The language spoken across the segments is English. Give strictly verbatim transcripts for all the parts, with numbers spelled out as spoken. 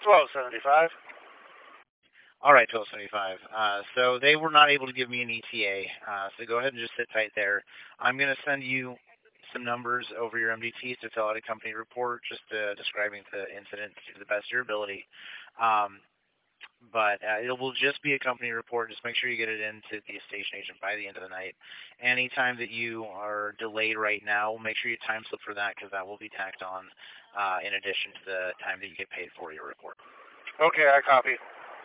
twelve seventy-five. All right, twelve seventy-five. Uh, so they were not able to give me an E T A, uh, so go ahead and just sit tight there. I'm going to send you some numbers over your M D Ts to fill out a company report, just uh, describing the incident to the best of your ability. Um, but uh, it will just be a company report. Just make sure you get it into the station agent by the end of the night. Anytime that you are delayed right now, make sure you time slip for that, because that will be tacked on uh, in addition to the time that you get paid for your report. Okay, I copy.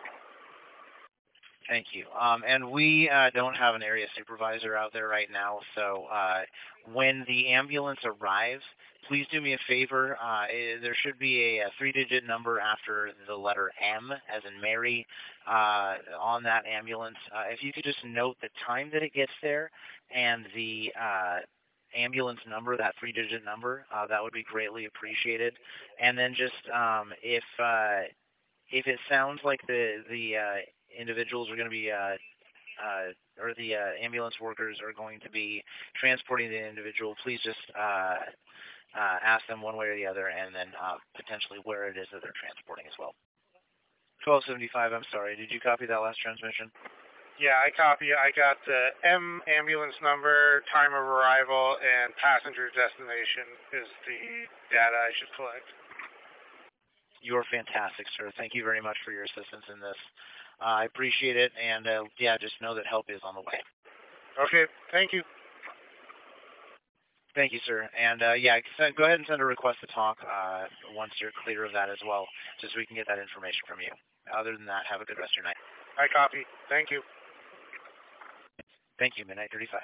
Thank you. Um, and we uh, don't have an area supervisor out there right now, so uh, when the ambulance arrives, please do me a favor. Uh, eh, there should be a, a three-digit number after the letter M, as in Mary, uh, on that ambulance. Uh, if you could just note the time that it gets there and the uh, ambulance number, that three-digit number, uh, that would be greatly appreciated. And then just um, if uh, if it sounds like the the uh, individuals are going to be, uh, uh, or the uh, ambulance workers are going to be transporting the individual, please just uh, uh, ask them one way or the other, and then uh, potentially where it is that they're transporting as well. twelve seventy-five, I'm sorry, did you copy that last transmission? Yeah, I copy. I got the M ambulance number, time of arrival, and passenger destination is the data I should collect. You're fantastic, sir. Thank you very much for your assistance in this. Uh, I appreciate it, and uh, yeah, just know that help is on the way. Okay, thank you. Thank you, sir. And uh, yeah, send, go ahead and send a request to talk uh, once you're clear of that as well, just so we can get that information from you. Other than that, have a good rest of your night. I copy. Thank you. Thank you, Midnight thirty-five.